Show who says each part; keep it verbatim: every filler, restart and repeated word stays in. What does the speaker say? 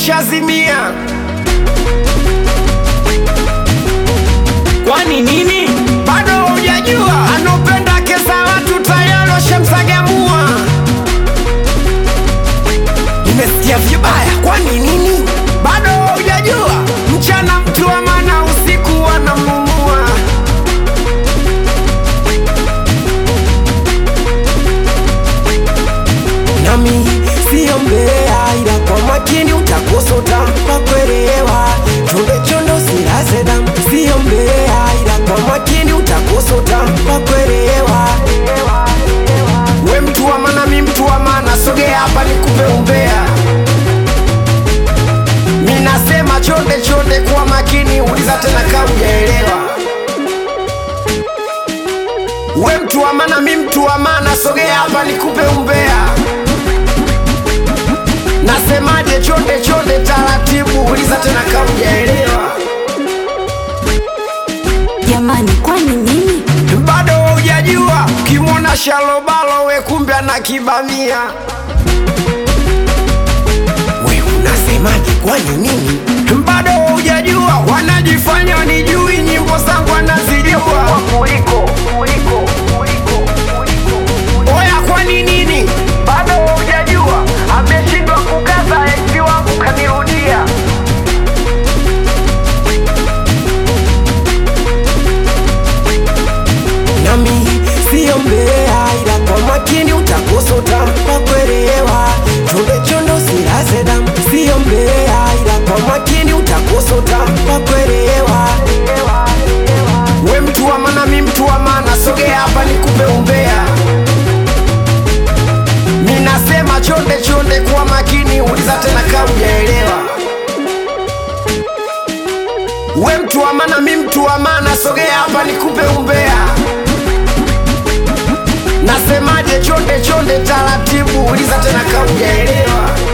Speaker 1: ushazimia. Kwani nini? Bado hujajua? Anopenda kesa watu tayari washamsagamua. Nimesikia vibaya. Kwani nini? Bado hujajua? Mchana mtu wa maana, usiku wanamumua. Nami sio mbea, ila kwa makini utakusota kwa kuelewa. Chonde chondo silaze damu. Sio mbea, ila kwa makini utakusota kwa kuelewa. We mtu wa maana, mi mtu wa maana, sogea hapa nikupe umbea. Minasema chonde chonde kwa makini, uliza tena kama hujaelewa. We mtu wa maana, mi mtu wa maana, sogea hapa nikupe umbea. Nasemaje? Chonde chonde taratibu, uliza tena kama hujaelewa.
Speaker 2: Jamani, kwani nini?
Speaker 1: Bado hujajua? Kimona shalobalo we kumbe ana kibamia. We unasemaje? Kwani nini? Bado hujajua? Wanajifanya wanijui, nyimbo zangu wanazijua kuliko kuliko kuliko kuliko. Oya, kwani nini? Bado hujajua? Ameshindwa kukaza, ex wangu kanirudia. Nami sio mbea, ila kwa makini utakusota kwa kuelewa. Chonde chondo silaze damu. Sio mbea, ila kwa makini utakusota kwa kuelewa. We mtu wa maana, mi mtu wa maana, sogea hapa nikupe umbea. Minasema chonde chonde kwa makini, uliza tena kama hujaelewa. We mtu wa maana, mi mtu wa maana, sogea hapa nikupe umbea. Nasemaje? Chonde chonde taratibu, uliza tena kama hujaelewa.